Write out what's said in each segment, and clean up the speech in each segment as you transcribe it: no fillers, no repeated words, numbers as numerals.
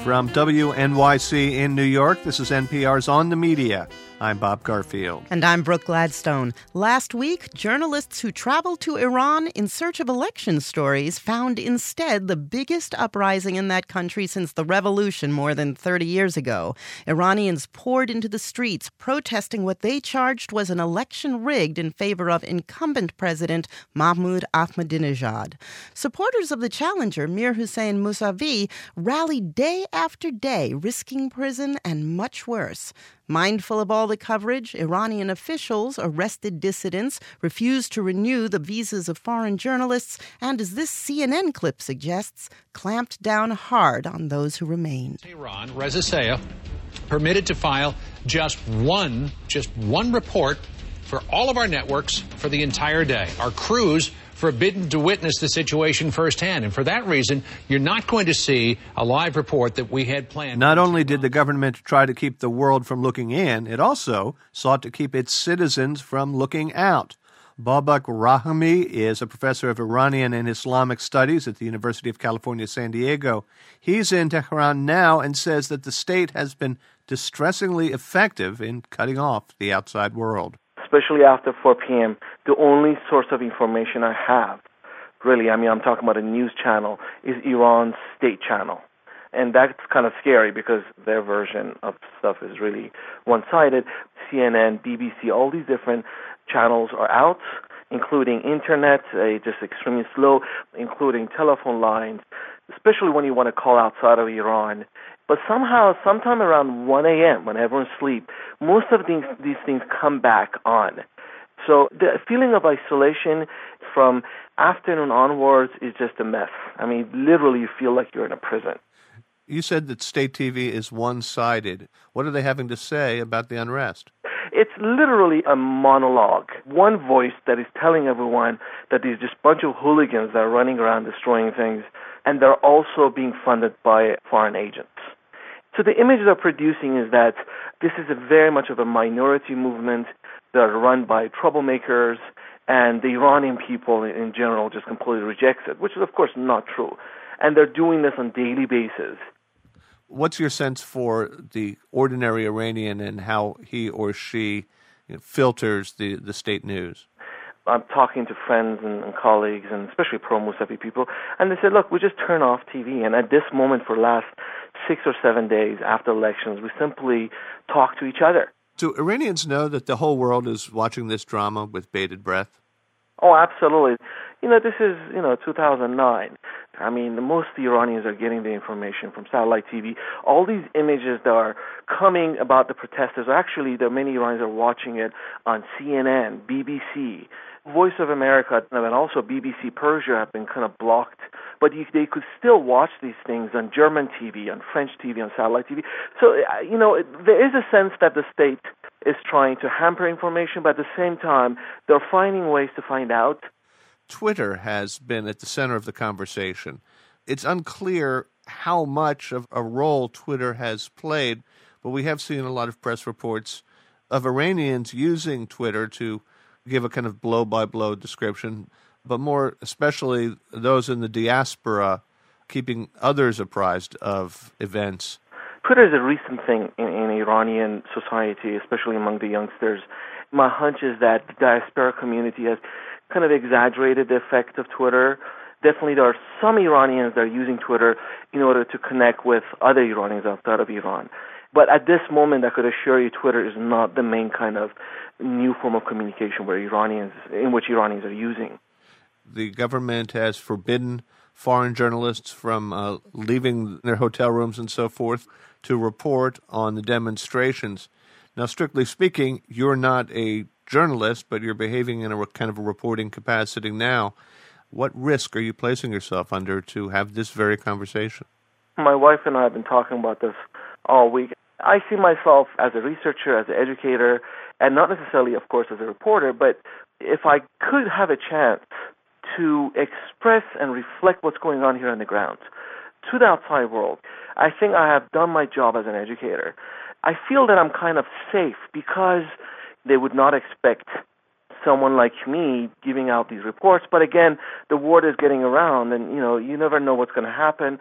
From WNYC in New York, this is NPR's On the Media. I'm Bob Garfield. And I'm Brooke Gladstone. Last week, journalists who traveled to Iran in search of election stories found instead the biggest uprising in that country since the revolution more than 30 years ago. Iranians poured into the streets, protesting what they charged was an election rigged in favor of incumbent President Mahmoud Ahmadinejad. Supporters of the challenger, Mir Hossein Mousavi, rallied day after day, risking prison and much worse. Mindful of all the coverage, Iranian officials arrested dissidents, refused to renew the visas of foreign journalists, and, as this CNN clip suggests, clamped down hard on those who remained. Iran, Reza Sayef, permitted to file just one report for all of our networks for the entire day. Our crews forbidden to witness the situation firsthand. And for that reason, you're not going to see a live report that we had planned. Not only did the government try to keep the world from looking in, it also sought to keep its citizens from looking out. Babak Rahami is a professor of Iranian and Islamic studies at the University of California, San Diego. He's in Tehran now and says that the state has been distressingly effective in cutting off the outside world. Especially after 4 p.m., the only source of information I have, really, I'm talking about a news channel, is Iran's state channel. And that's kind of scary because their version of stuff is really one-sided. CNN, BBC, all these different channels are out, including internet, just extremely slow, including telephone lines, especially when you want to call outside of Iran. But somehow, sometime around 1 a.m., when everyone's asleep, most of these things come back on. So the feeling of isolation from afternoon onwards is just a mess. Literally, you feel like you're in a prison. You said that state TV is one-sided. What are they having to say about the unrest? It's literally a monologue. One voice that is telling everyone that there's just a bunch of hooligans that are running around destroying things, and they're also being funded by foreign agents. So the image they're producing is that this is very much of a minority movement that are run by troublemakers, and the Iranian people in general just completely rejects it, which is, of course, not true. And they're doing this on a daily basis. What's your sense for the ordinary Iranian and how he or she filters the state news? I'm talking to friends and colleagues, and especially pro-Mousavi people, and they said, look, we just turn off TV, and at this moment for the last 6 or 7 days after elections, we simply talk to each other. Do Iranians know that the whole world is watching this drama with bated breath? Oh, absolutely. This is, 2009. Most of the Iranians are getting the information from satellite TV. All these images that are coming about the protesters, actually, there are many Iranians are watching it on CNN, BBC, Voice of America, and also BBC Persia have been kind of blocked. But they could still watch these things on German TV, on French TV, on satellite TV. So, there is a sense that the state is trying to hamper information, but at the same time, they're finding ways to find out. Twitter has been at the center of the conversation. It's unclear how much of a role Twitter has played, but we have seen a lot of press reports of Iranians using Twitter to give a kind of blow-by-blow description, but more especially those in the diaspora keeping others apprised of events. Twitter is a recent thing in Iranian society, especially among the youngsters. My hunch is that the diaspora community has kind of exaggerated the effect of Twitter. Definitely there are some Iranians that are using Twitter in order to connect with other Iranians outside of Iran. But at this moment, I could assure you Twitter is not the main kind of new form of communication in which Iranians are using. The government has forbidden foreign journalists from leaving their hotel rooms and so forth to report on the demonstrations. Now, strictly speaking, you're not a journalist, but you're behaving in a kind of a reporting capacity now. What risk are you placing yourself under to have this very conversation? My wife and I have been talking about this all week. I see myself as a researcher, as an educator, and not necessarily, of course, as a reporter, but if I could have a chance to express and reflect what's going on here on the ground to the outside world, I think I have done my job as an educator. I feel that I'm kind of safe because they would not expect someone like me giving out these reports. But again, the word is getting around, and you never know what's going to happen.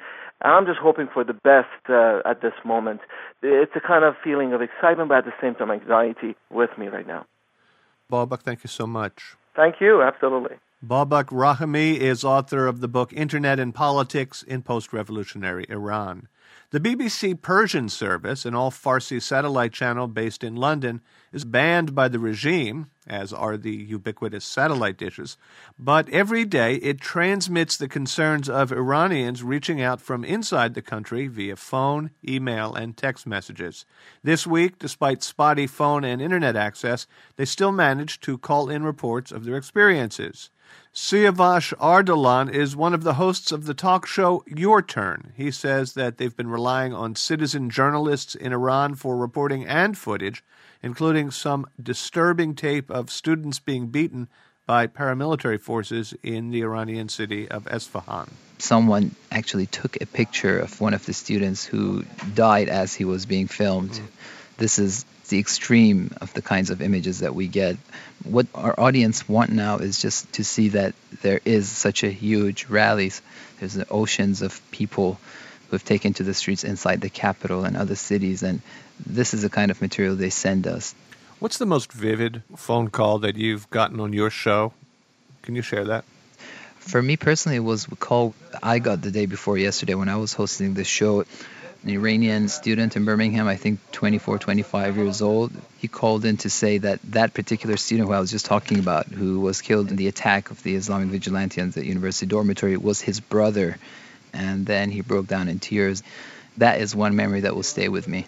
I'm just hoping for the best at this moment. It's a kind of feeling of excitement, but at the same time anxiety with me right now. Babak, thank you so much. Thank you, absolutely. Babak Rahami is author of the book Internet and Politics in Post-Revolutionary Iran. The BBC Persian service, an all-Farsi satellite channel based in London, is banned by the regime, as are the ubiquitous satellite dishes, but every day it transmits the concerns of Iranians reaching out from inside the country via phone, email, and text messages. This week, despite spotty phone and internet access, they still managed to call in reports of their experiences. Siavash Ardalan is one of the hosts of the talk show Your Turn. He says that they've been relying on citizen journalists in Iran for reporting and footage, including some disturbing tape of students being beaten by paramilitary forces in the Iranian city of Esfahan. Someone actually took a picture of one of the students who died as he was being filmed. This is the extreme of the kinds of images that we get. What our audience want now is just to see that there is such a huge rally. There's oceans of people who have taken to the streets inside the capital and other cities, and this is the kind of material they send us. What's the most vivid phone call that you've gotten on your show? Can you share that? For me personally, it was a call I got the day before yesterday when I was hosting this show. An Iranian student in Birmingham, I think 24, 25 years old, he called in to say that that particular student who I was just talking about, who was killed in the attack of the Islamic vigilante on the university dormitory, was his brother. And then he broke down in tears. That is one memory that will stay with me.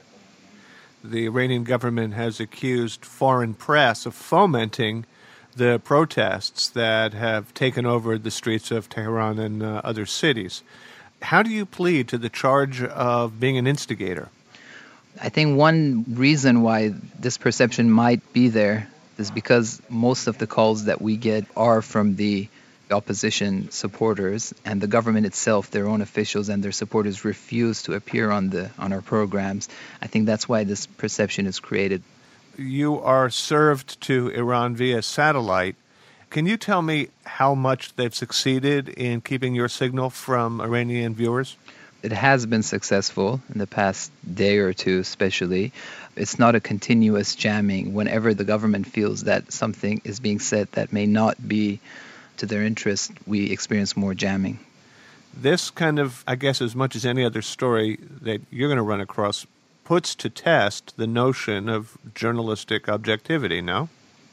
The Iranian government has accused foreign press of fomenting the protests that have taken over the streets of Tehran and other cities. How do you plead to the charge of being an instigator? I think one reason why this perception might be there is because most of the calls that we get are from the opposition supporters, and the government itself, their own officials and their supporters, refuse to appear on our programs. I think that's why this perception is created. You are served to Iran via satellite. Can you tell me how much they've succeeded in keeping your signal from Iranian viewers? It has been successful in the past day or two especially. It's not a continuous jamming. Whenever the government feels that something is being said that may not be to their interest, we experience more jamming. This kind of, I guess, as much as any other story that you're going to run across, puts to test the notion of journalistic objectivity, no?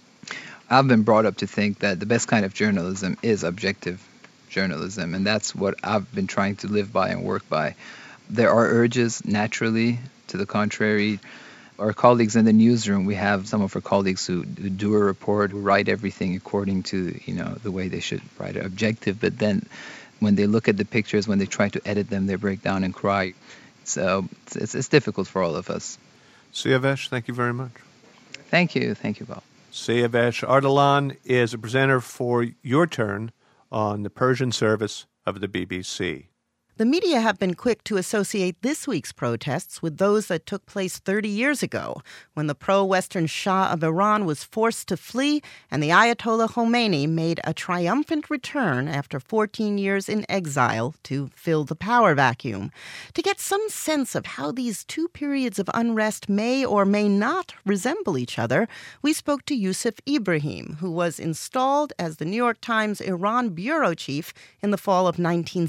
I've been brought up to think that the best kind of journalism is objective journalism, and that's what I've been trying to live by and work by. There are urges, naturally, to the contrary. Our colleagues in the newsroom, we have some of our colleagues who do a report, who write everything according to, the way they should write it, objective, but then when they look at the pictures, when they try to edit them, they break down and cry. So it's difficult for all of us. Siavash, thank you very much. Thank you. Thank you, Bob. Siavash Ardalan is a presenter for Your Turn on the Persian service of the BBC. The media have been quick to associate this week's protests with those that took place 30 years ago, when the pro-Western Shah of Iran was forced to flee and the Ayatollah Khomeini made a triumphant return after 14 years in exile to fill the power vacuum. To get some sense of how these two periods of unrest may or may not resemble each other, we spoke to Yusuf Ibrahim, who was installed as the New York Times Iran bureau chief in the fall of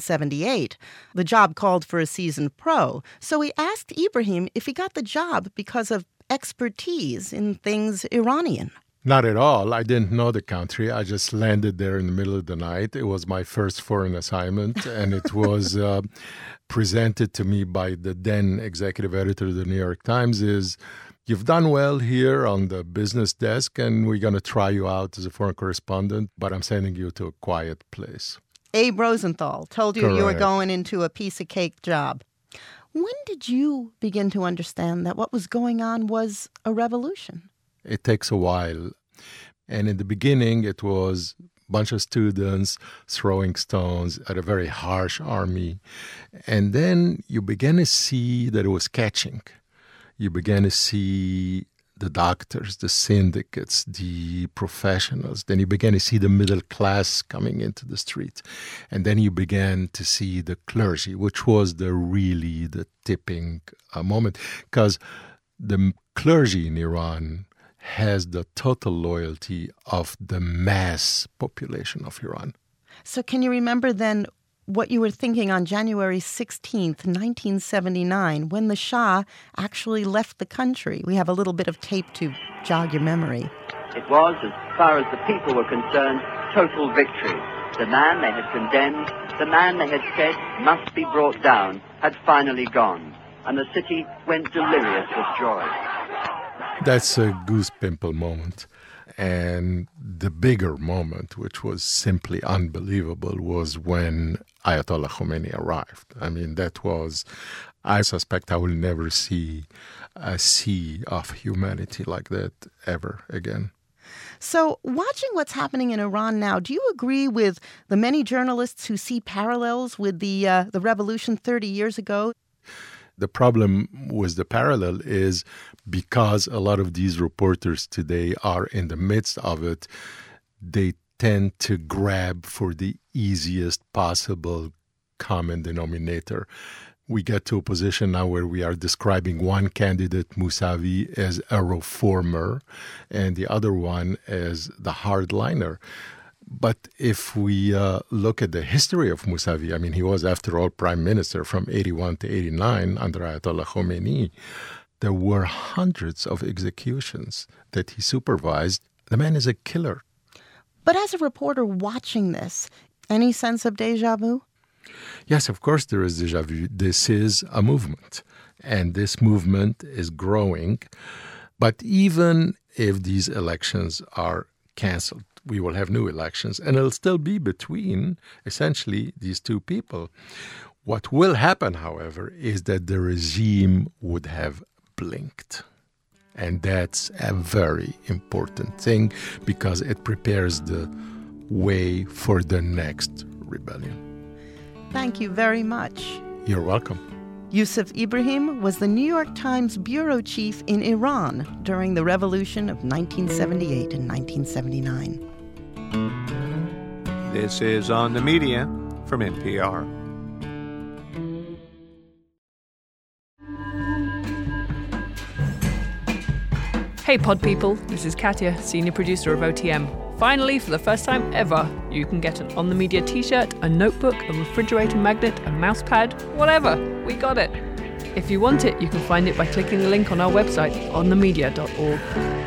1978. The job called for a seasoned pro, so we asked Ibrahim if he got the job because of expertise in things Iranian. Not at all. I didn't know the country. I just landed there in the middle of the night. It was my first foreign assignment, and it was presented to me by the then executive editor of the New York Times is, you've done well here on the business desk, and we're going to try you out as a foreign correspondent, but I'm sending you to a quiet place. Abe Rosenthal told you Correct. You were going into a piece-of-cake job. When did you begin to understand that what was going on was a revolution? It takes a while. And in the beginning, it was a bunch of students throwing stones at a very harsh army. And then you began to see that it was catching. You began to see the doctors, the syndicates, the professionals. Then you began to see the middle class coming into the street. And then you began to see the clergy, which was the tipping moment. Because the clergy in Iran has the total loyalty of the mass population of Iran. So can you remember then what you were thinking on January 16th, 1979, when the Shah actually left the country? We have a little bit of tape to jog your memory. It was, as far as the people were concerned, total victory. The man they had condemned, the man they had said must be brought down, had finally gone, and the city went delirious with joy. That's a goose pimple moment. And the bigger moment, which was simply unbelievable, was when Ayatollah Khomeini arrived. I mean, I suspect I will never see a sea of humanity like that ever again. So, watching what's happening in Iran now, do you agree with the many journalists who see parallels with the revolution 30 years ago? The problem with the parallel is because a lot of these reporters today are in the midst of it, they tend to grab for the easiest possible common denominator. We get to a position now where we are describing one candidate, Mousavi, as a reformer and the other one as the hardliner. But if we look at the history of Mousavi, I mean, he was, after all, prime minister from 81 to 89 under Ayatollah Khomeini. There were hundreds of executions that he supervised. The man is a killer. But as a reporter watching this, any sense of déjà vu? Yes, of course there is déjà vu. This is a movement, and this movement is growing. But even if these elections are canceled, we will have new elections, and it'll still be between, essentially, these two people. What will happen, however, is that the regime would have blinked. And that's a very important thing because it prepares the way for the next rebellion. Thank you very much. You're welcome. Yusuf Ibrahim was the New York Times bureau chief in Iran during the revolution of 1978 and 1979. This is On the Media from NPR. Hey pod people, this is Katya, senior producer of OTM. Finally, for the first time ever, you can get an On the Media t-shirt, a notebook, a refrigerator magnet, a mouse pad, whatever. We got it. If you want it, you can find it by clicking the link on our website, onthemedia.org.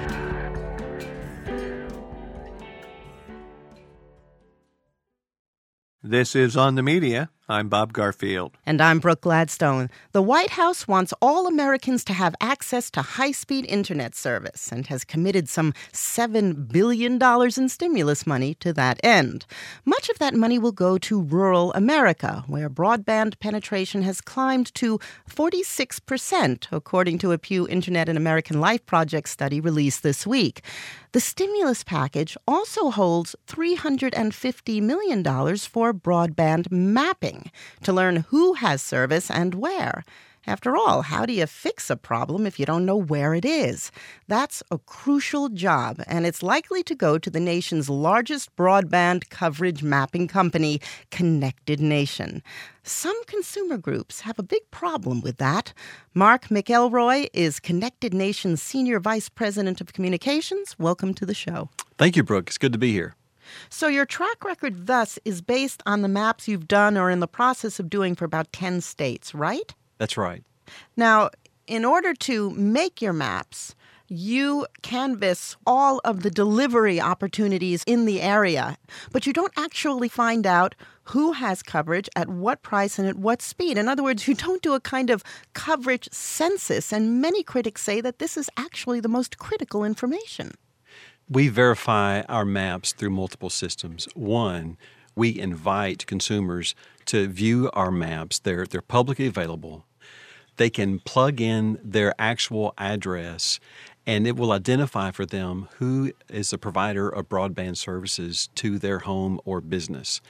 This is On the Media. I'm Bob Garfield. And I'm Brooke Gladstone. The White House wants all Americans to have access to high-speed internet service and has committed some $7 billion in stimulus money to that end. Much of that money will go to rural America, where broadband penetration has climbed to 46%, according to a Pew Internet and American Life Project study released this week. The stimulus package also holds $350 million for broadband mapping to learn who has service and where. After all, how do you fix a problem if you don't know where it is? That's a crucial job, and it's likely to go to the nation's largest broadband coverage mapping company, Connected Nation. Some consumer groups have a big problem with that. Mark McElroy is Connected Nation's Senior Vice President of Communications. Welcome to the show. Thank you, Brooke. It's good to be here. So your track record thus is based on the maps you've done or in the process of doing for about 10 states, right? That's right. Now, in order to make your maps, you canvass all of the delivery opportunities in the area, but you don't actually find out who has coverage, at what price, and at what speed. In other words, you don't do a kind of coverage census, and many critics say that this is actually the most critical information. We verify our maps through multiple systems. One, we invite consumers to view our maps. They're publicly available. They can plug in their actual address, and it will identify for them who is the provider of broadband services to their home or business.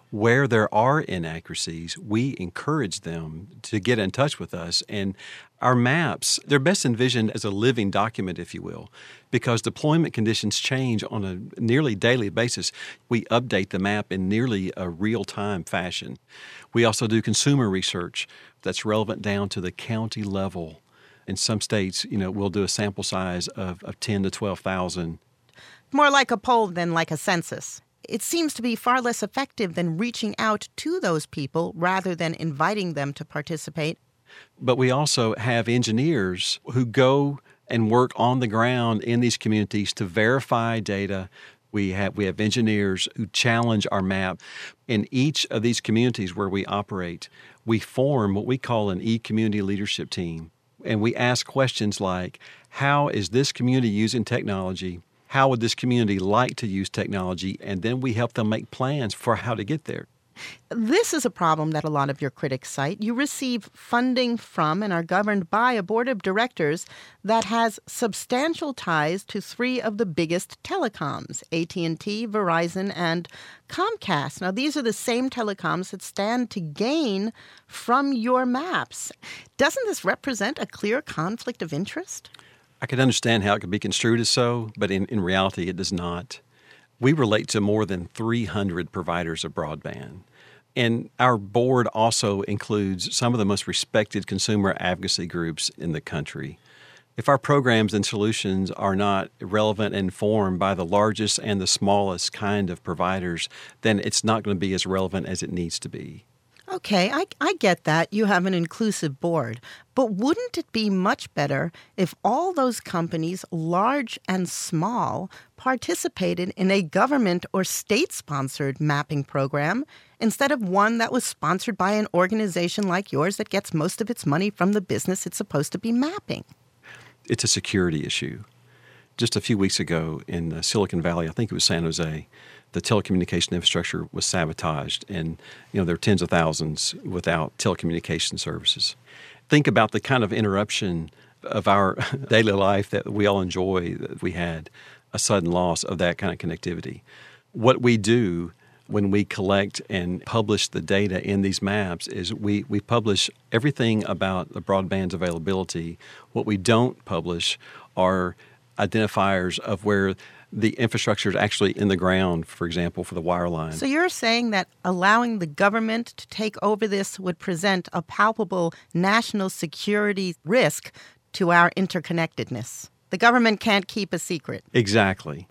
Where there are inaccuracies, we encourage them to get in touch with us. And our maps, they're best envisioned as a living document, if you will, because deployment conditions change on a nearly daily basis. We update the map in nearly a real-time fashion. We also do consumer research that's relevant down to the county level. In some states, we'll do a sample size of 10 to 12,000. More like a poll than like a census. It seems to be far less effective than reaching out to those people rather than inviting them to participate. But we also have engineers who go and work on the ground in these communities to verify data. We have engineers who challenge our map. In each of these communities where we operate, we form what we call an e-community leadership team. And we ask questions like, how is this community using technology? How would this community like to use technology? And then we help them make plans for how to get there. This is a problem that a lot of your critics cite. You receive funding from and are governed by a board of directors that has substantial ties to three of the biggest telecoms, AT&T, Verizon, and Comcast. Now, these are the same telecoms that stand to gain from your maps. Doesn't this represent a clear conflict of interest? I can understand how it could be construed as so, but in reality, it does not. We relate to more than 300 providers of broadband. And our board also includes some of the most respected consumer advocacy groups in the country. If our programs and solutions are not relevant and informed by the largest and the smallest kind of providers, then it's not going to be as relevant as it needs to be. Okay, I get that. You have an inclusive board. But wouldn't it be much better if all those companies, large and small, participated in a government or state-sponsored mapping program instead of one that was sponsored by an organization like yours that gets most of its money from the business it's supposed to be mapping? It's a security issue. Just a few weeks ago in Silicon Valley, I think it was San Jose, the telecommunication infrastructure was sabotaged, and there are tens of thousands without telecommunication services. Think about the kind of interruption of our daily life that we all enjoy, that we had a sudden loss of that kind of connectivity. What we do when we collect and publish the data in these maps is we publish everything about the broadband's availability. What we don't publish are identifiers of where the infrastructure is actually in the ground, for example, for the wireline. So you're saying that allowing the government to take over this would present a palpable national security risk to our interconnectedness. The government can't keep a secret. Exactly.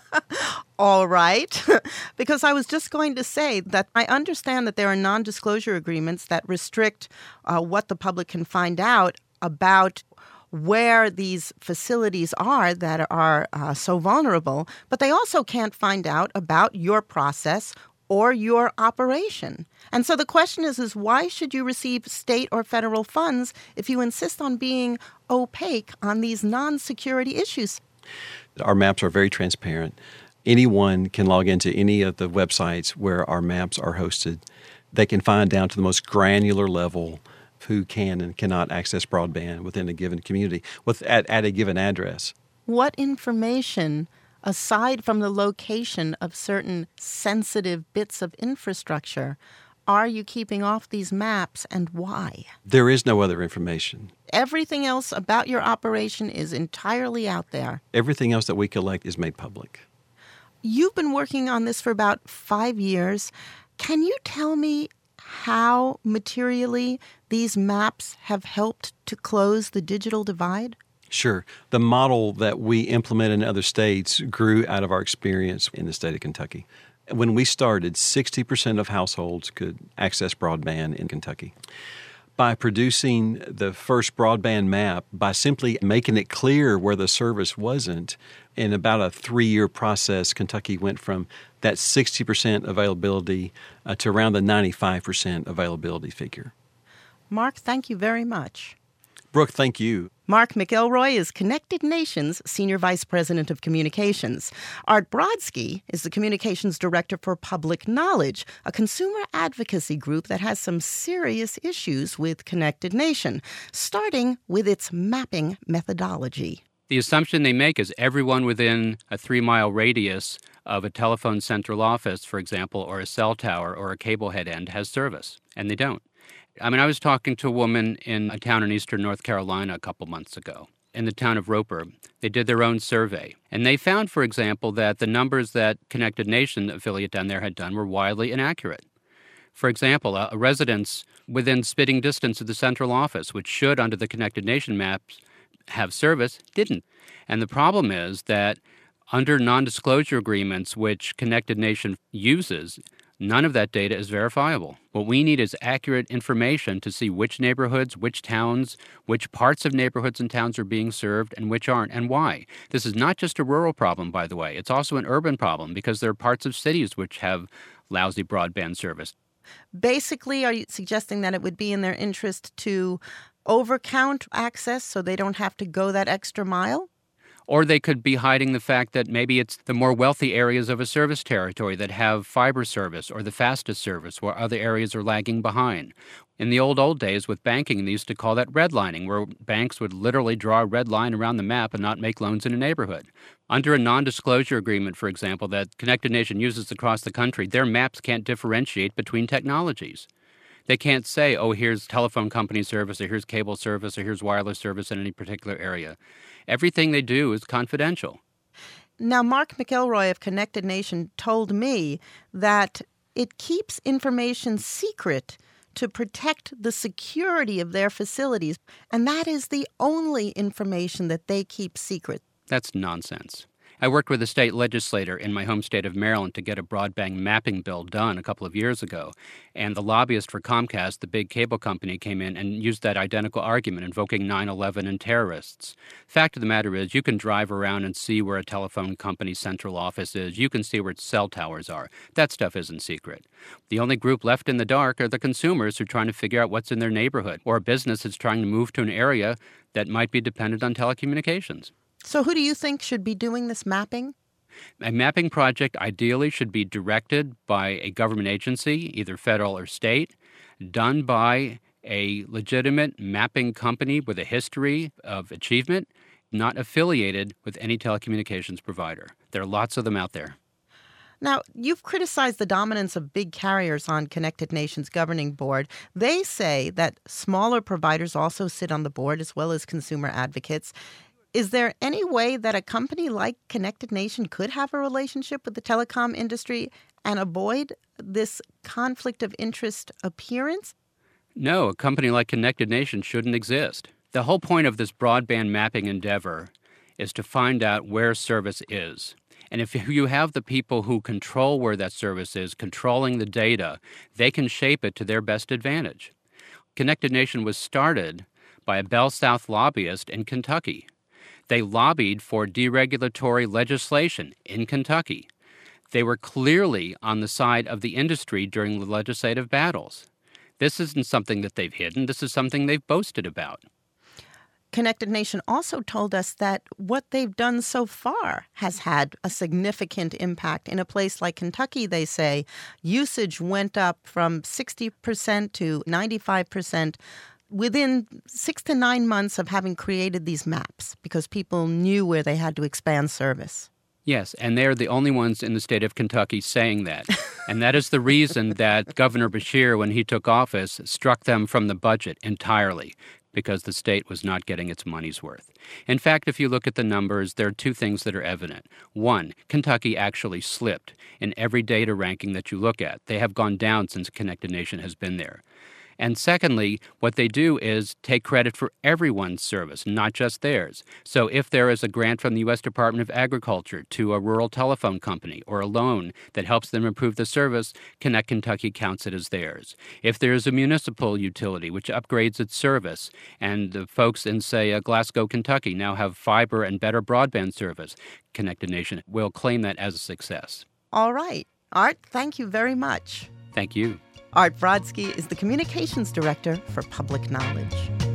All right. Because I was just going to say that I understand that there are non-disclosure agreements that restrict what the public can find out about where these facilities are that are so vulnerable, but they also can't find out about your process or your operation. And so the question is why should you receive state or federal funds if you insist on being opaque on these non-security issues? Our maps are very transparent. Anyone can log into any of the websites where our maps are hosted. They can find down to the most granular level who can and cannot access broadband within a given community at a given address. What information, aside from the location of certain sensitive bits of infrastructure, are you keeping off these maps and why? There is no other information. Everything else about your operation is entirely out there. Everything else that we collect is made public. You've been working on this for about 5 years. Can you tell me how materially these maps have helped to close the digital divide? Sure. The model that we implement in other states grew out of our experience in the state of Kentucky. When we started, 60% of households could access broadband in Kentucky. By producing the first broadband map, by simply making it clear where the service wasn't, in about a 3-year process, Kentucky went from that 60% availability to around the 95% availability figure. Mark, thank you very much. Brooke, thank you. Mark McElroy is Connected Nations Senior Vice President of Communications. Art Brodsky is the Communications Director for Public Knowledge, a consumer advocacy group that has some serious issues with Connected Nation, starting with its mapping methodology. The assumption they make is everyone within a 3-mile radius of a telephone central office, for example, or a cell tower or a cable head end has service, and they don't. I mean, I was talking to a woman in a town in eastern North Carolina a couple months ago, in the town of Roper. They did their own survey, and they found, for example, that the numbers that Connected Nation affiliate down there had done were wildly inaccurate. For example, a residence within spitting distance of the central office, which should, under the Connected Nation maps, have service, didn't. And the problem is that under non-disclosure agreements, which Connected Nation uses, none of that data is verifiable. What we need is accurate information to see which neighborhoods, which towns, which parts of neighborhoods and towns are being served and which aren't, and why. This is not just a rural problem, by the way. It's also an urban problem because there are parts of cities which have lousy broadband service. Basically, are you suggesting that it would be in their interest to overcount access so they don't have to go that extra mile? Or they could be hiding the fact that maybe it's the more wealthy areas of a service territory that have fiber service or the fastest service, where other areas are lagging behind. In the old days with banking, they used to call that redlining, where banks would literally draw a red line around the map and not make loans in a neighborhood. Under a non-disclosure agreement, for example, that Connected Nation uses across the country, their maps can't differentiate between technologies. They can't say, oh, here's telephone company service, or here's cable service, or here's wireless service in any particular area. Everything they do is confidential. Now, Mark McElroy of Connected Nation told me that it keeps information secret to protect the security of their facilities, and that is the only information that they keep secret. That's nonsense. I worked with a state legislator in my home state of Maryland to get a broadband mapping bill done a couple of years ago, and the lobbyist for Comcast, the big cable company, came in and used that identical argument, invoking 9/11 and terrorists. Fact of the matter is, you can drive around and see where a telephone company's central office is. You can see where its cell towers are. That stuff isn't secret. The only group left in the dark are the consumers who are trying to figure out what's in their neighborhood, or a business that's trying to move to an area that might be dependent on telecommunications. So who do you think should be doing this mapping? A mapping project ideally should be directed by a government agency, either federal or state, done by a legitimate mapping company with a history of achievement, not affiliated with any telecommunications provider. There are lots of them out there. Now, you've criticized the dominance of big carriers on Connected Nation's governing board. They say that smaller providers also sit on the board, as well as consumer advocates. Is there any way that a company like Connected Nation could have a relationship with the telecom industry and avoid this conflict of interest appearance? No, a company like Connected Nation shouldn't exist. The whole point of this broadband mapping endeavor is to find out where service is. And if you have the people who control where that service is, controlling the data, they can shape it to their best advantage. Connected Nation was started by a Bell South lobbyist in Kentucky. They lobbied for deregulatory legislation in Kentucky. They were clearly on the side of the industry during the legislative battles. This isn't something that they've hidden. This is something they've boasted about. Connected Nation also told us that what they've done so far has had a significant impact. In a place like Kentucky, they say, usage went up from 60% to 95%. Within 6 to 9 months of having created these maps, because people knew where they had to expand service. Yes, and they're the only ones in the state of Kentucky saying that. And that is the reason that Governor Beshear, when he took office, struck them from the budget entirely, because the state was not getting its money's worth. In fact, if you look at the numbers, there are two things that are evident. One, Kentucky actually slipped in every data ranking that you look at. They have gone down since Connected Nation has been there. And secondly, what they do is take credit for everyone's service, not just theirs. So if there is a grant from the U.S. Department of Agriculture to a rural telephone company or a loan that helps them improve the service, Connect Kentucky counts it as theirs. If there is a municipal utility which upgrades its service, and the folks in, say, Glasgow, Kentucky now have fiber and better broadband service, Connected Nation will claim that as a success. All right. Art, thank you very much. Thank you. Art Brodsky is the Communications Director for Public Knowledge.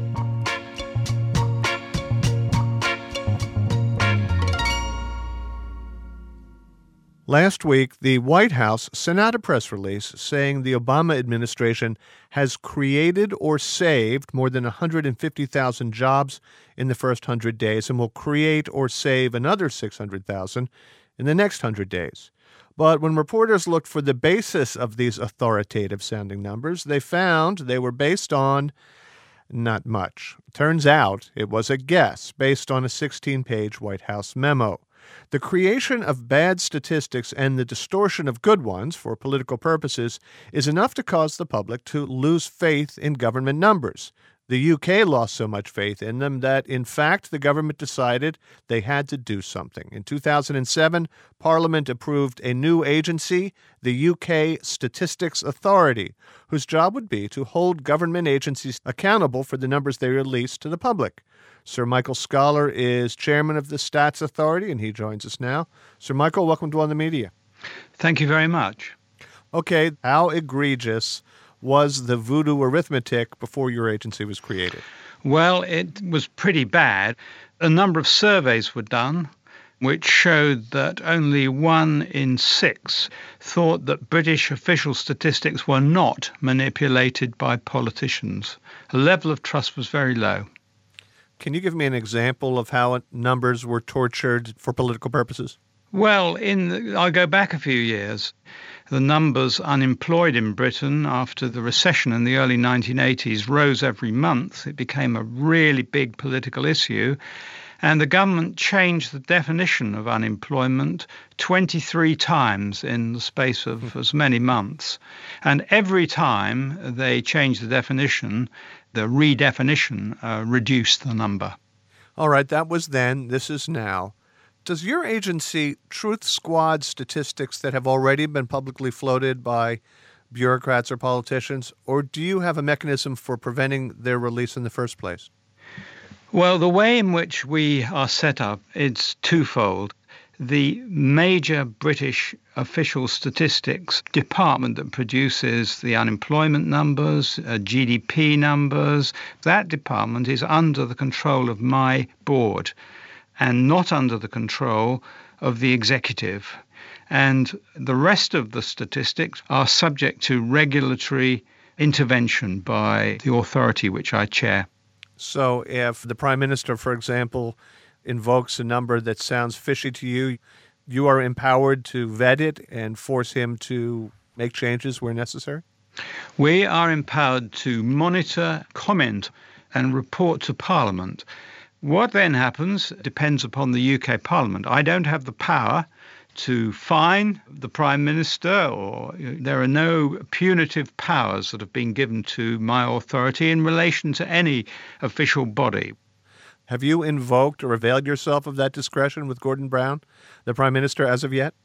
Last week, the White House sent out a press release saying the Obama administration has created or saved more than 150,000 jobs in the first 100 days and will create or save another 600,000 in the next 100 days. But when reporters looked for the basis of these authoritative-sounding numbers, they found they were based on not much. Turns out it was a guess based on a 16-page White House memo. The creation of bad statistics and the distortion of good ones for political purposes is enough to cause the public to lose faith in government numbers. The UK lost so much faith in them that, in fact, the government decided they had to do something. In 2007, Parliament approved a new agency, the UK Statistics Authority, whose job would be to hold government agencies accountable for the numbers they release to the public. Sir Michael Scholar is chairman of the Stats Authority, and he joins us now. Sir Michael, welcome to On the Media. Thank you very much. Okay, how egregious was the voodoo arithmetic before your agency was created? Well, it was pretty bad. A number of surveys were done which showed that only 1 in 6 thought that British official statistics were not manipulated by politicians. The level of trust was very low. Can you give me an example of how numbers were tortured for political purposes? Well, I'll go back a few years. The numbers unemployed in Britain after the recession in the early 1980s rose every month. It became a really big political issue. And the government changed the definition of unemployment 23 times in the space of as many months. And every time they changed the definition, the redefinition reduced the number. All right, that was then. This is now. Does your agency Truth Squad statistics that have already been publicly floated by bureaucrats or politicians, or do you have a mechanism for preventing their release in the first place? Well, the way in which we are set up is twofold. The major British official statistics department that produces the unemployment numbers, GDP numbers, that department is under the control of my board and not under the control of the executive. And the rest of the statistics are subject to regulatory intervention by the authority which I chair. So if the Prime Minister, for example, invokes a number that sounds fishy to you, you are empowered to vet it and force him to make changes where necessary? We are empowered to monitor, comment, and report to Parliament. What then happens depends upon the UK Parliament. I don't have the power to fine the Prime Minister, or there are no punitive powers that have been given to my authority in relation to any official body. Have you invoked or availed yourself of that discretion with Gordon Brown, the Prime Minister, as of yet?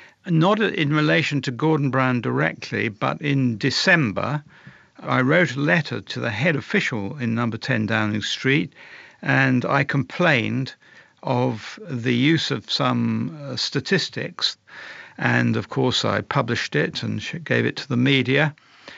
Not in relation to Gordon Brown directly, but in December, I wrote a letter to the head official in number 10 Downing Street, and I complained of the use of some statistics. And, of course, I published it and gave it to the media.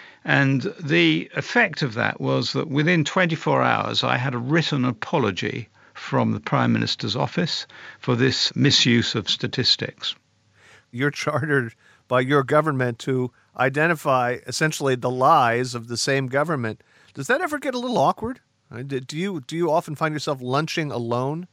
And the effect of that was that within 24 hours, I had a written apology from the Prime Minister's office for this misuse of statistics. You're chartered by your government to identify essentially the lies of the same government. Does that ever get a little awkward? Do you often find yourself lunching alone?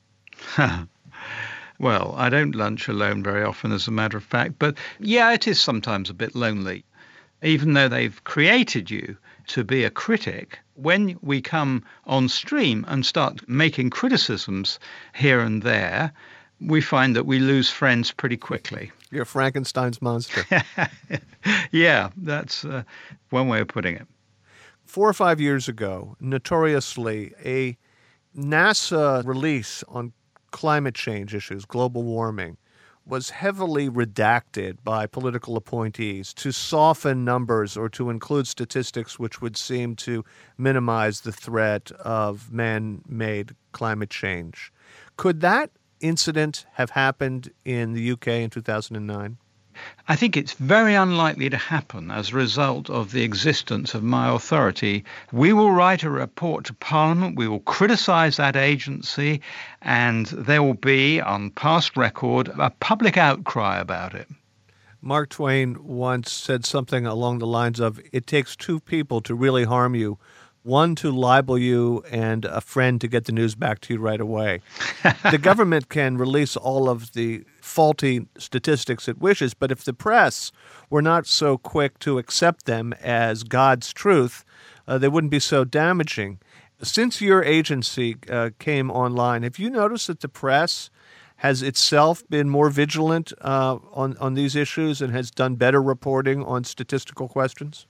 Well, I don't lunch alone very often, as a matter of fact. But yeah, it is sometimes a bit lonely. Even though they've created you to be a critic, when we come on stream and start making criticisms here and there, we find that we lose friends pretty quickly. You're Frankenstein's monster. Yeah, that's one way of putting it. 4 or 5 years ago, notoriously, a NASA release on climate change issues, global warming, was heavily redacted by political appointees to soften numbers or to include statistics which would seem to minimize the threat of man-made climate change. Could that incident have happened in the UK in 2009? I think it's very unlikely to happen as a result of the existence of my authority. We will write a report to Parliament, we will criticise that agency, and there will be, on past record, a public outcry about it. Mark Twain once said something along the lines of, it takes two people to really harm you, one to libel you and a friend to get the news back to you right away. The government can release all of the faulty statistics it wishes, but if the press were not so quick to accept them as God's truth, they wouldn't be so damaging. Since your agency came online, have you noticed that the press has itself been more vigilant on these issues and has done better reporting on statistical questions?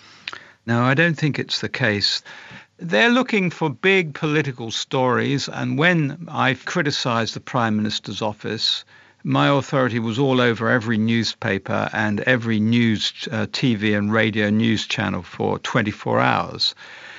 No, I don't think it's the case. They're looking for big political stories, and when I've criticized the Prime Minister's office, my authority was all over every newspaper and every news, TV and radio news channel for 24 hours.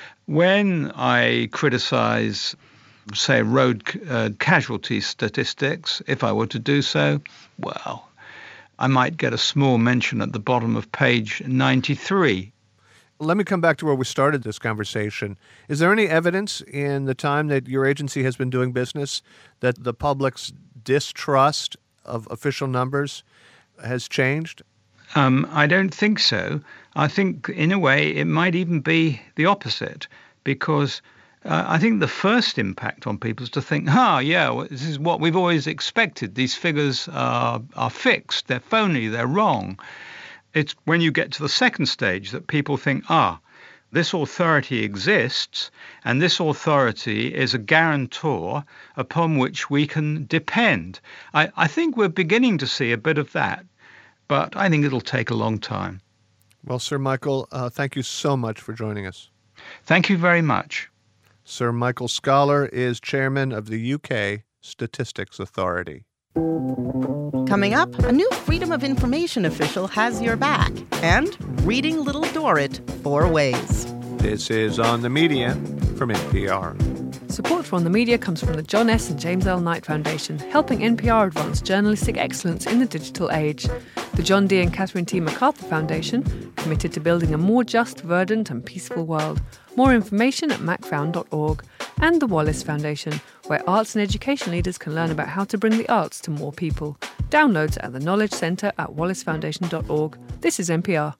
When I criticize, say, road casualty statistics, if I were to do so, well, I might get a small mention at the bottom of page 93. Let me come back to where we started this conversation. Is there any evidence in the time that your agency has been doing business that the public's distrust of official numbers has changed? I don't think so. I think, in a way, it might even be the because I think the first impact on people is to think, this is what we've always expected. These figures are fixed, they're phony, they're wrong. It's when you get to the second stage that people think, this authority exists, and this authority is a guarantor upon which we can depend. I think we're beginning to see a bit of that, but I think it'll take a long time. Well, Sir Michael, thank you so much for joining us. Thank you very much. Sir Michael Scholar is chairman of the UK Statistics Authority. Coming up, a new Freedom of Information official has your back, and reading Little Dorrit 4 ways. This is On the Media from NPR. Support for On the Media comes from the John S. and James L. Knight Foundation, helping NPR advance journalistic excellence in the digital age. The John D. and Catherine T. MacArthur Foundation, committed to building a more just, verdant and peaceful world. More information at macfound.org. And the Wallace Foundation, where arts and education leaders can learn about how to bring the arts to more people. Downloads at the Knowledge Centre at wallacefoundation.org. This is NPR.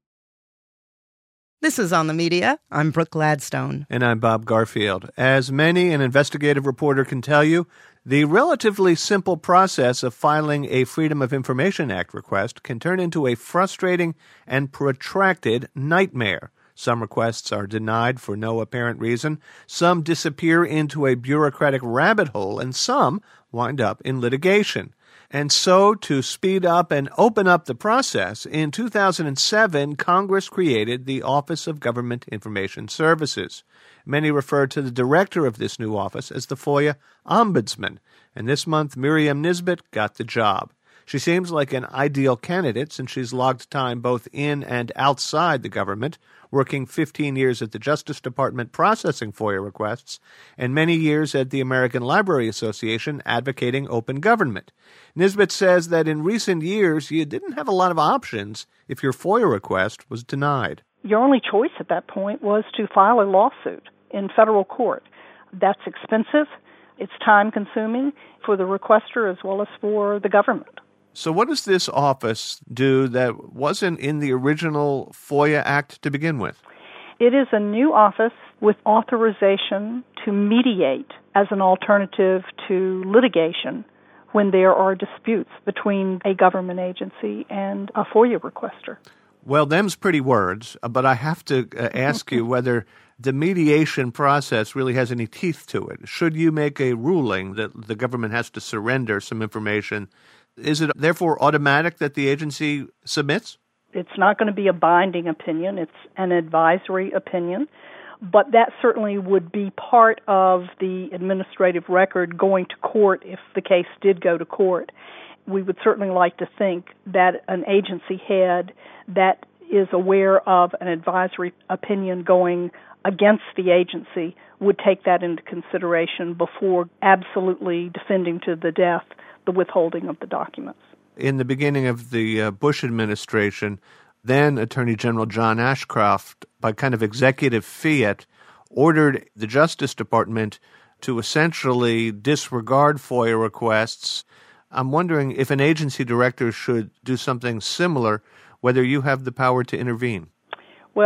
This is On the Media. I'm Brooke Gladstone. And I'm Bob Garfield. As many an investigative reporter can tell you, the relatively simple process of filing a Freedom of Information Act request can turn into a frustrating and protracted nightmare. Some requests are denied for no apparent reason, some disappear into a bureaucratic rabbit hole, and some wind up in litigation. And so, to speed up and open up the process, in 2007, Congress created the Office of Government Information Services. Many refer to the director of this new office as the FOIA Ombudsman, and this month Miriam Nisbet got the job. She seems like an ideal candidate since she's logged time both in and outside the government, working 15 years at the Justice Department processing FOIA requests, and many years at the American Library Association advocating open government. Nisbet says that in recent years you didn't have a lot of options if your FOIA request was denied. Your only choice at that point was to file a lawsuit in federal court. That's expensive. It's time-consuming for the requester as well as for the government. So what does this office do that wasn't in the original FOIA Act to begin with? It is a new office with authorization to mediate as an alternative to litigation when there are disputes between a government agency and a FOIA requester. Well, them's pretty words, but I have to ask you whether the mediation process really has any teeth to it. Should you make a ruling that the government has to surrender some information, is it therefore automatic that the agency submits? It's not going to be a binding opinion. It's an advisory opinion. But that certainly would be part of the administrative record going to court if the case did go to court. We would certainly like to think that an agency head that is aware of an advisory opinion going against the agency would take that into consideration before absolutely defending to the death the withholding of the documents. In the beginning of the Bush administration, then Attorney General John Ashcroft, by kind of executive fiat, ordered the Justice Department to essentially disregard FOIA requests. I'm wondering if an agency director should do something similar, whether you have the power to intervene. Well,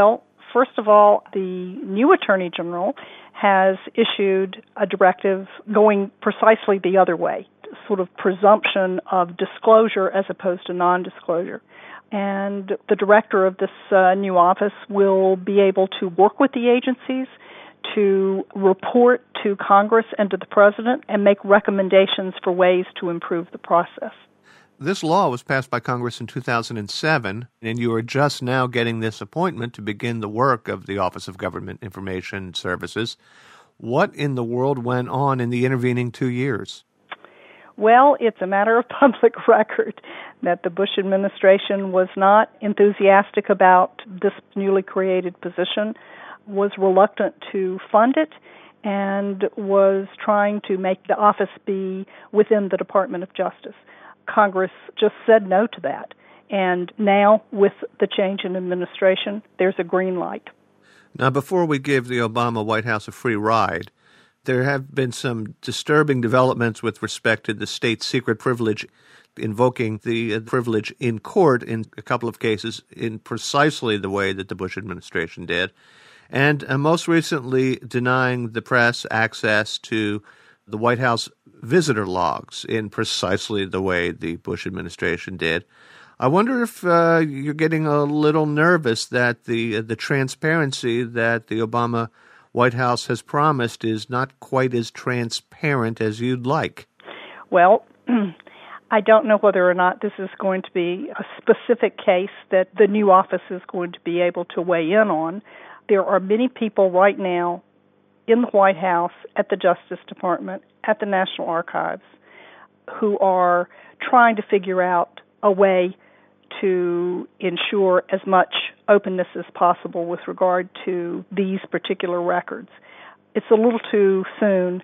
First of all, the new Attorney General has issued a directive going precisely the other way, sort of presumption of disclosure as opposed to non-disclosure. And the director of this new office will be able to work with the agencies to report to Congress and to the President and make recommendations for ways to improve the process. This law was passed by Congress in 2007, and you are just now getting this appointment to begin the work of the Office of Government Information Services. What in the world went on in the intervening 2 years? Well, it's a matter of public record that the Bush administration was not enthusiastic about this newly created position, was reluctant to fund it, and was trying to make the office be within the Department of Justice. Congress just said no to that. And now, with the change in administration, there's a green light. Now, before we give the Obama White House a free ride, there have been some disturbing developments with respect to the state secret privilege, invoking the privilege in court in a couple of cases in precisely the way that the Bush administration did, and most recently denying the press access to the White House visitor logs in precisely the way the Bush administration did. I wonder if you're getting a little nervous that the transparency that the Obama White House has promised is not quite as transparent as you'd like. Well, I don't know whether or not this is going to be a specific case that the new office is going to be able to weigh in on. There are many people right now in the White House, at the Justice Department, at the National Archives, who are trying to figure out a way to ensure as much openness as possible with regard to these particular records. It's a little too soon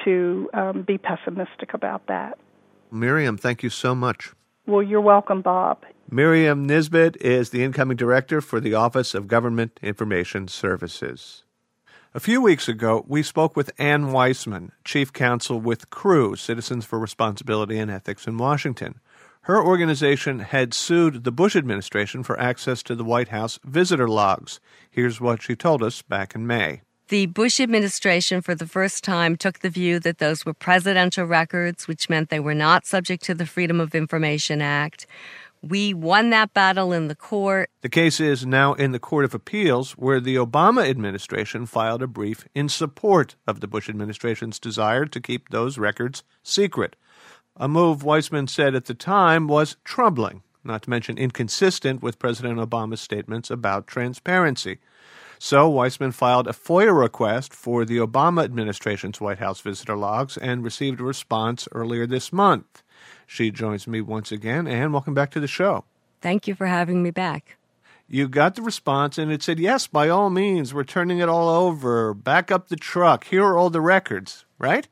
to be pessimistic about that. Miriam, thank you so much. Well, you're welcome, Bob. Miriam Nisbet is the incoming director for the Office of Government Information Services. A few weeks ago, we spoke with Ann Weissman, chief counsel with CREW, Citizens for Responsibility and Ethics in Washington. Her organization had sued the Bush administration for access to the White House visitor logs. Here's what she told us back in May. The Bush administration, for the first time, took the view that those were presidential records, which meant they were not subject to the Freedom of Information Act. We won that battle in the court. The case is now in the Court of Appeals, where the Obama administration filed a brief in support of the Bush administration's desire to keep those records secret. A move Weissman said at the time was troubling, not to mention inconsistent with President Obama's statements about transparency. So Weissman filed a FOIA request for the Obama administration's White House visitor logs and received a response earlier this month. She joins me once again. Ann, welcome back to the show. Thank you for having me back. You got the response, and it said, yes, by all means, we're turning it all over. Back up the truck. Here are all the records, right?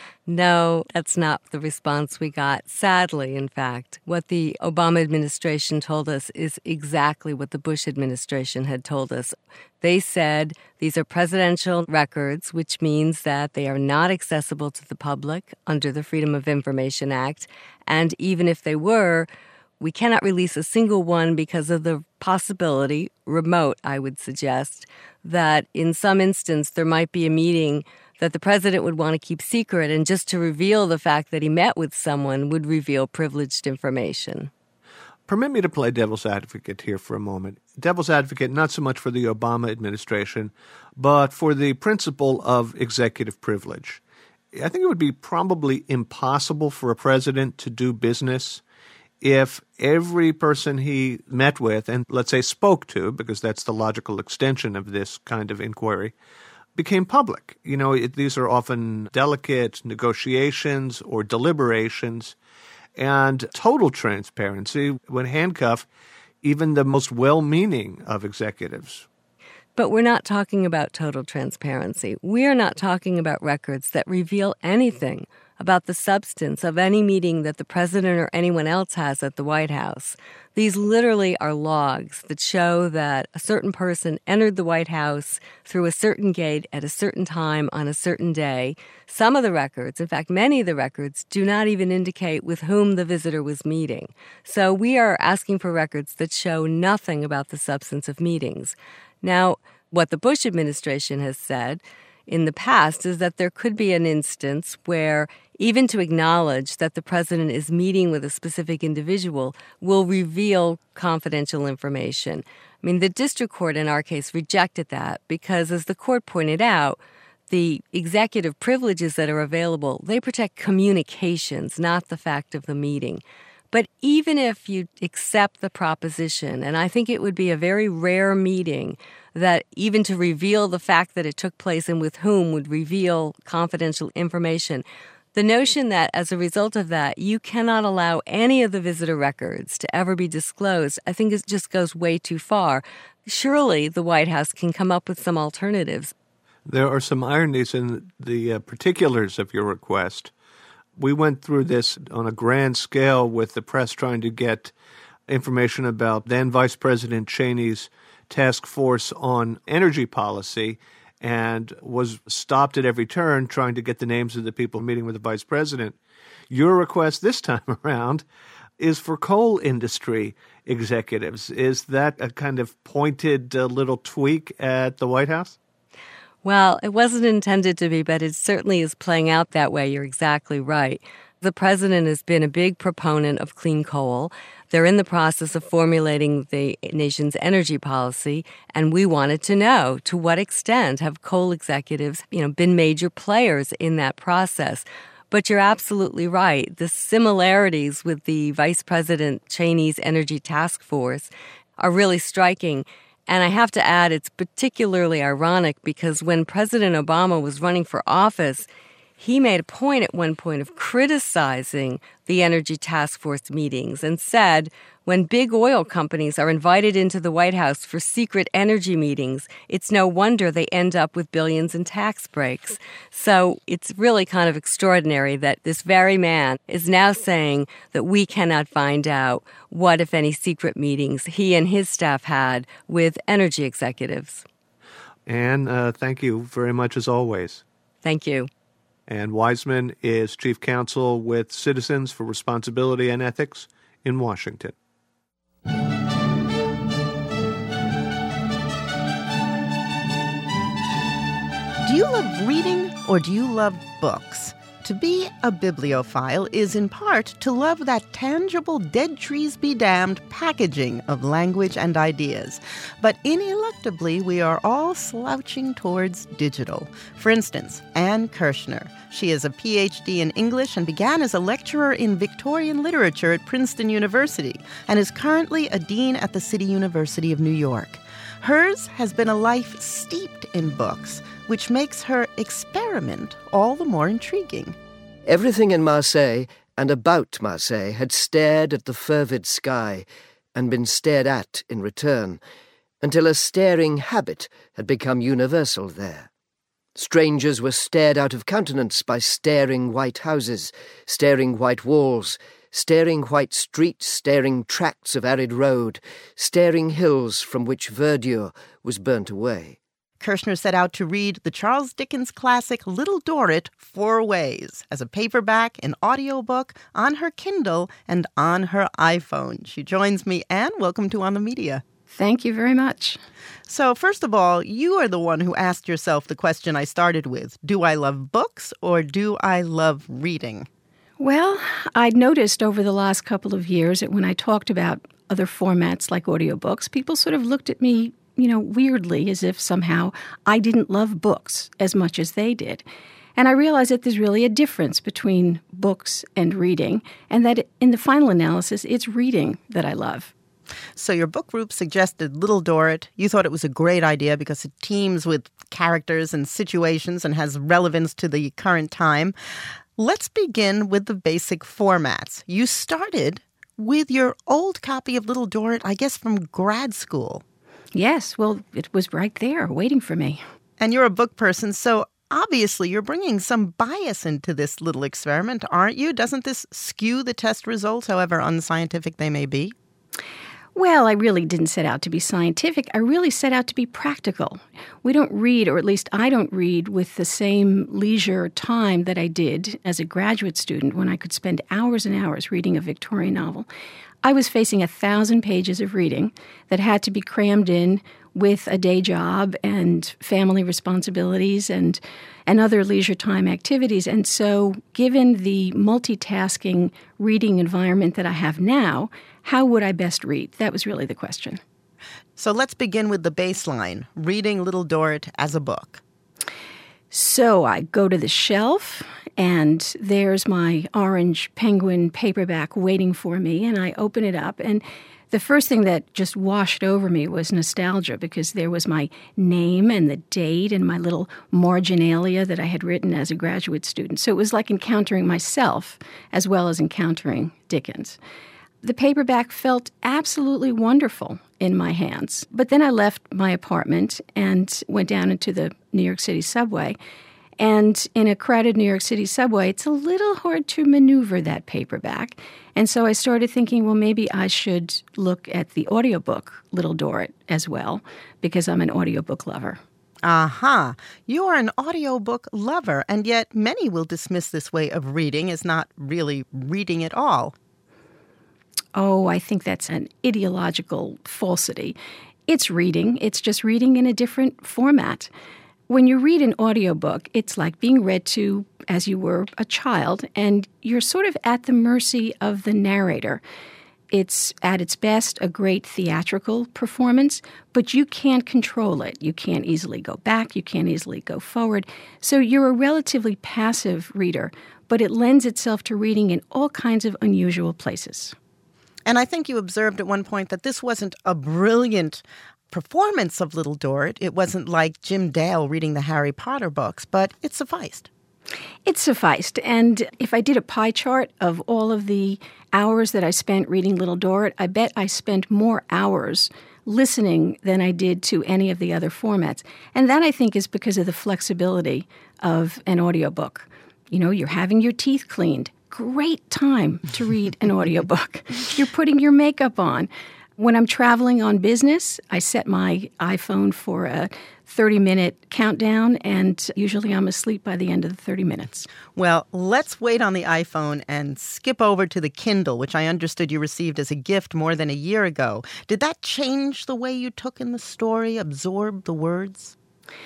No, that's not the response we got. Sadly, in fact, what the Obama administration told us is exactly what the Bush administration had told us. They said these are presidential records, which means that they are not accessible to the public under the Freedom of Information Act. And even if they were, we cannot release a single one because of the possibility, remote, I would suggest, that in some instance there might be a meeting that the president would want to keep secret, and just to reveal the fact that he met with someone would reveal privileged information. Permit me to play devil's advocate here for a moment. Devil's advocate not so much for the Obama administration, but for the principle of executive privilege. I think it would be probably impossible for a president to do business if every person he met with and, let's say, spoke to, because that's the logical extension of this kind of inquiry, became public. You know, these are often delicate negotiations or deliberations, and total transparency would handcuff even the most well-meaning of executives. But we're not talking about total transparency. We are not talking about records that reveal anything about the substance of any meeting that the president or anyone else has at the White House. These literally are logs that show that a certain person entered the White House through a certain gate at a certain time on a certain day. Some of the records, in fact, many of the records, do not even indicate with whom the visitor was meeting. So we are asking for records that show nothing about the substance of meetings. Now, What the Bush administration has said in the past is that there could be an instance where even to acknowledge that the president is meeting with a specific individual will reveal confidential information. I mean, the district court in our case rejected that because, as the court pointed out, the executive privileges that are available, they protect communications, not the fact of the meeting. But even if you accept the proposition, and I think it would be a very rare meeting that even to reveal the fact that it took place and with whom would reveal confidential information, the notion that as a result of that, you cannot allow any of the visitor records to ever be disclosed, I think it just goes way too far. Surely the White House can come up with some alternatives. There are some ironies in the particulars of your request. We went through this on a grand scale with the press trying to get information about then Vice President Cheney's task force on energy policy and was stopped at every turn trying to get the names of the people meeting with the vice president. Your request this time around is for coal industry executives. Is that a kind of pointed little tweak at the White House? Well, it wasn't intended to be, but it certainly is playing out that way. You're exactly right. The president has been a big proponent of clean coal. They're in the process of formulating the nation's energy policy, and we wanted to know to what extent have coal executives, been major players in that process. But you're absolutely right. The similarities with the Vice President Cheney's Energy Task Force are really striking. And I have to add, it's particularly ironic because when President Obama was running for office, he made a point at one point of criticizing the Energy Task Force meetings and said, when big oil companies are invited into the White House for secret energy meetings, it's no wonder they end up with billions in tax breaks. So it's really kind of extraordinary that this very man is now saying that we cannot find out what, if any, secret meetings he and his staff had with energy executives. Anne, thank you very much as always. Thank you. Anne Weisman is Chief Counsel with Citizens for Responsibility and Ethics in Washington. Do you love reading or do you love books? To be a bibliophile is in part to love that tangible, dead trees be damned packaging of language and ideas. But ineluctably, we are all slouching towards digital. For instance, Anne Kirshner. She is a Ph.D. in English and began as a lecturer in Victorian literature at Princeton University and is currently a dean at the City University of New York. Hers has been a life steeped in books, which makes her experiment all the more intriguing. Everything in Marseille and about Marseille had stared at the fervid sky and been stared at in return, until a staring habit had become universal there. Strangers were stared out of countenance by staring white houses, staring white walls, staring white streets, staring tracts of arid road, staring hills from which verdure was burnt away. Kirshner set out to read the Charles Dickens classic Little Dorrit 4 ways, as a paperback, an audiobook, on her Kindle, and on her iPhone. She joins me. Anne, welcome to On the Media. Thank you very much. So, first of all, you are the one who asked yourself the question I started with. Do I love books or do I love reading? Well, I'd noticed over the last couple of years that when I talked about other formats like audiobooks, people sort of looked at me, weirdly, as if somehow I didn't love books as much as they did. And I realized that there's really a difference between books and reading, and that in the final analysis, it's reading that I love. So your book group suggested Little Dorrit. You thought it was a great idea because it teems with characters and situations and has relevance to the current time. Let's begin with the basic formats. You started with your old copy of Little Dorrit, I guess, from grad school. Yes, well, it was right there waiting for me. And you're a book person, so obviously you're bringing some bias into this little experiment, aren't you? Doesn't this skew the test results, however unscientific they may be? Well, I really didn't set out to be scientific. I really set out to be practical. We don't read, or at least I don't read, with the same leisure time that I did as a graduate student when I could spend hours and hours reading a Victorian novel. I was facing 1,000 pages of reading that had to be crammed in with a day job and family responsibilities and other leisure time activities. And so given the multitasking reading environment that I have now, how would I best read? That was really the question. So let's begin with the baseline, reading Little Dorrit as a book. So I go to the shelf, and there's my orange Penguin paperback waiting for me, and I open it up, and the first thing that just washed over me was nostalgia, because there was my name and the date and my little marginalia that I had written as a graduate student. So it was like encountering myself as well as encountering Dickens. The paperback felt absolutely wonderful in my hands. But then I left my apartment and went down into the New York City subway. And in a crowded New York City subway, it's a little hard to maneuver that paperback. And so I started thinking, well, maybe I should look at the audiobook Little Dorrit as well, because I'm an audiobook lover. Aha. You are an audiobook lover, and yet many will dismiss this way of reading as not really reading at all. Oh, I think that's an ideological falsity. It's reading. It's just reading in a different format. When you read an audiobook, it's like being read to as you were a child, and you're sort of at the mercy of the narrator. It's, at its best, a great theatrical performance, but you can't control it. You can't easily go back. You can't easily go forward. So you're a relatively passive reader, but it lends itself to reading in all kinds of unusual places. And I think you observed at one point that this wasn't a brilliant performance of Little Dorrit. It wasn't like Jim Dale reading the Harry Potter books, but it sufficed. It sufficed. And if I did a pie chart of all of the hours that I spent reading Little Dorrit, I bet I spent more hours listening than I did to any of the other formats. And that, I think, is because of the flexibility of an audiobook. You know, you're having your teeth cleaned. Great time to read an audiobook. You're putting your makeup on. When I'm traveling on business, I set my iPhone for a 30-minute countdown, and usually I'm asleep by the end of the 30 minutes. Well, let's wait on the iPhone and skip over to the Kindle, which I understood you received as a gift more than a year ago. Did that change the way you took in the story, absorb the words?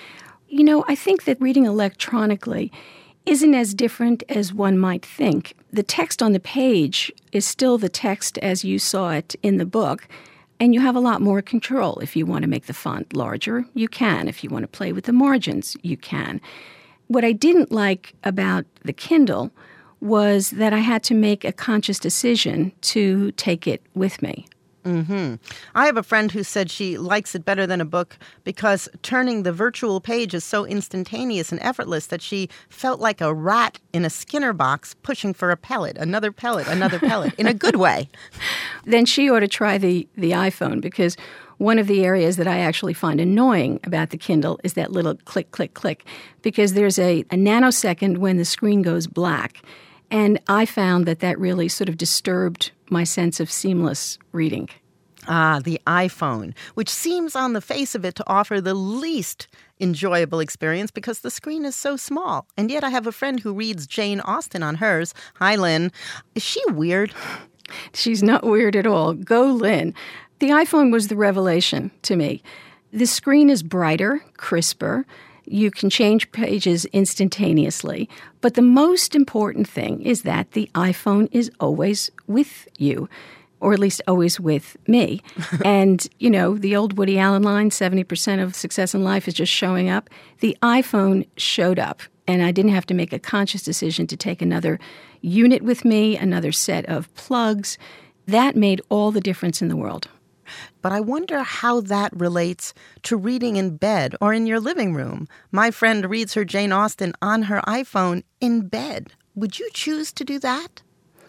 You know, I think that reading electronically isn't as different as one might think. The text on the page is still the text as you saw it in the book, and you have a lot more control. If you want to make the font larger, you can. If you want to play with the margins, you can. What I didn't like about the Kindle was that I had to make a conscious decision to take it with me. Mm-hmm. I have a friend who said she likes it better than a book because turning the virtual page is so instantaneous and effortless that she felt like a rat in a Skinner box pushing for a pellet, another pellet, in a good way. Then she ought to try the iPhone, because one of the areas that I actually find annoying about the Kindle is that little click, click, click, because there's a nanosecond when the screen goes black. And I found that really sort of disturbed my sense of seamless reading. Ah, the iPhone, which seems on the face of it to offer the least enjoyable experience because the screen is so small. And yet I have a friend who reads Jane Austen on hers. Hi, Lynn. Is she weird? She's not weird at all. Go, Lynn. The iPhone was the revelation to me. The screen is brighter, crisper. You can change pages instantaneously. But the most important thing is that the iPhone is always with you, or at least always with me. And, you know, the old Woody Allen line, 70% of success in life is just showing up. The iPhone showed up, and I didn't have to make a conscious decision to take another unit with me, another set of plugs. That made all the difference in the world. But I wonder how that relates to reading in bed or in your living room. My friend reads her Jane Austen on her iPhone in bed. Would you choose to do that?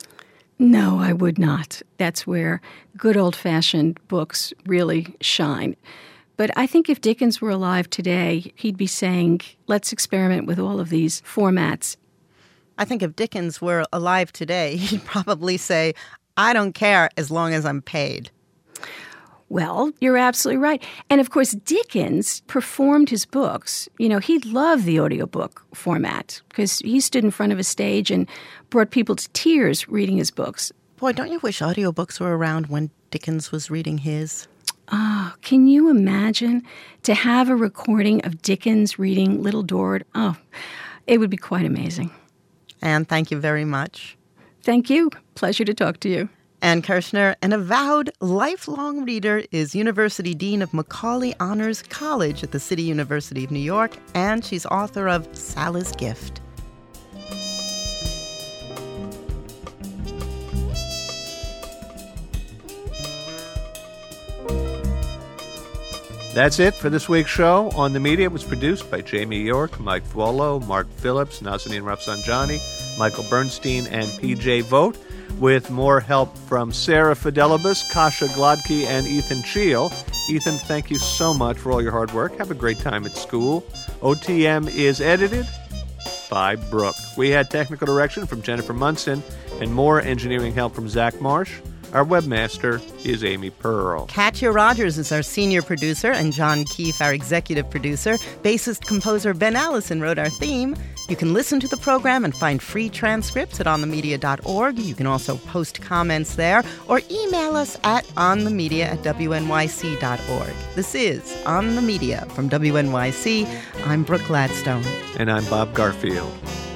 No, I would not. That's where good old-fashioned books really shine. But I think if Dickens were alive today, he'd be saying, let's experiment with all of these formats. I think if Dickens were alive today, he'd probably say, I don't care as long as I'm paid. Well, you're absolutely right. And of course, Dickens performed his books. You know, he loved the audiobook format because he stood in front of a stage and brought people to tears reading his books. Boy, don't you wish audiobooks were around when Dickens was reading his? Oh, can you imagine to have a recording of Dickens reading Little Dorrit? Oh, it would be quite amazing. Anne, thank you very much. Thank you. Pleasure to talk to you. Anne Kirshner, an avowed lifelong reader, is University Dean of Macaulay Honors College at the City University of New York, and she's author of Sally's Gift. That's it for this week's show. On the Media was produced by Jamie York, Mike Vuolo, Mark Phillips, Nazanin Rafsanjani, Michael Bernstein, and PJ Vogt, with more help from Sarah Fidelibus, Kasha Glodke, and Ethan Cheel. Ethan, thank you so much for all your hard work. Have a great time at school. OTM is edited by Brooke. We had technical direction from Jennifer Munson and more engineering help from Zach Marsh. Our webmaster is Amy Pearl. Katya Rogers is our senior producer, and John Keefe, our executive producer. Bassist-composer Ben Allison wrote our theme. You can listen to the program and find free transcripts at onthemedia.org. You can also post comments there or email us at onthemedia@wnyc.org. This is On the Media from WNYC. I'm Brooke Gladstone. And I'm Bob Garfield.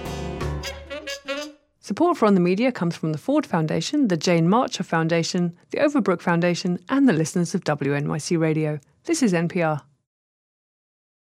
Support for On the Media comes from the Ford Foundation, the Jane Marcher Foundation, the Overbrook Foundation, and the listeners of WNYC Radio. This is NPR.